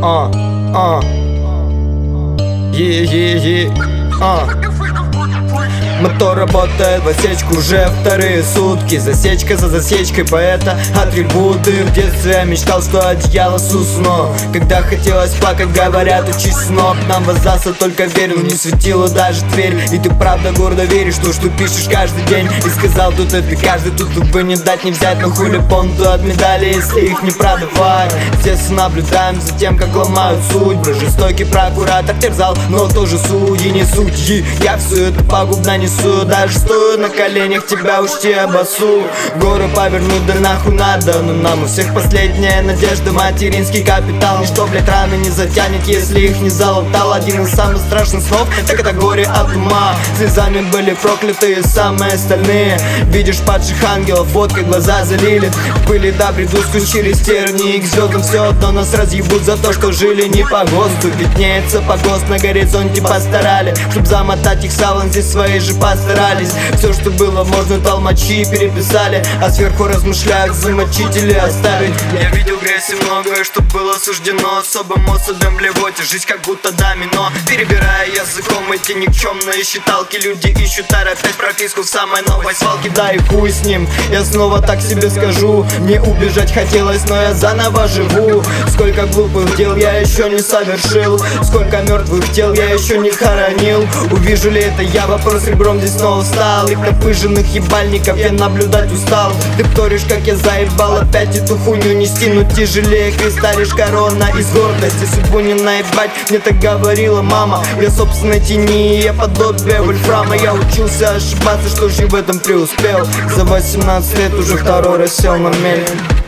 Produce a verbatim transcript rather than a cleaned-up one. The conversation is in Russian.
а, а, е-е-е, а. Мотор работает в отсечку уже вторые сутки. Засечка за засечкой, поэта атрибуты. В детстве я мечтал, что одеяло сусно. Когда хотелось плакать, говорят, учись снов. Нам воздастся, только верил, не светила даже дверь. И ты правда гордо веришь в то, что пишешь каждый день. И сказал, тут это каждый, тут бы не дать, не взять. Но хули понту от медали, если их не продавать. Здесь наблюдаем за тем, как ломают судьбы. Жестокий прокуратор терзал, но тоже судьи не судьи. Я все это пагубно несу. Даже стою на коленях, тебя учти обосу. Горы повернуть, да нахуй надо. Но нам у всех последняя надежда, материнский капитал. Ничто, блять, раны не затянет, если их не залатал. Один из самых страшных снов, так это горе от ума. Слезами были прокляты самые остальные. Видишь падших ангелов, водкой глаза залили. В пыли до бреду скучили стерни. И к звездам все одно нас разъебут за то, что жили не по ГОСТу. Виднеется погост на горизонте, постарали, чтоб замотать их салон, здесь свои же постарались. Все, что было, можно толмачи переписали, а сверху размышляют замочители оставить. Я видел грязь и многое, что было суждено особым особям блевоте. Жизнь как будто домино, перебирая языком эти никчемные считалки. Люди ищут торопясь прописку в самой новой свалке. Да и хуй с ним, я снова так себе скажу. Мне убежать хотелось, но я заново живу. Сколько глупых дел я еще не совершил, сколько мертвых тел я еще не хоронил. Увижу ли это я, вопрос ребром здесь снова встал. Их напыженных ебальников я наблюдать устал. Ты вторишь, как я заебал опять эту хуйню нести. Но тяжелее креста лишь корона из гордости. Судьбу не наебать, мне так говорила мама. Я собственной тени, я подобие вольфрама. Я учился ошибаться, что же в этом преуспел. За восемнадцать лет уже второй раз сел на мель.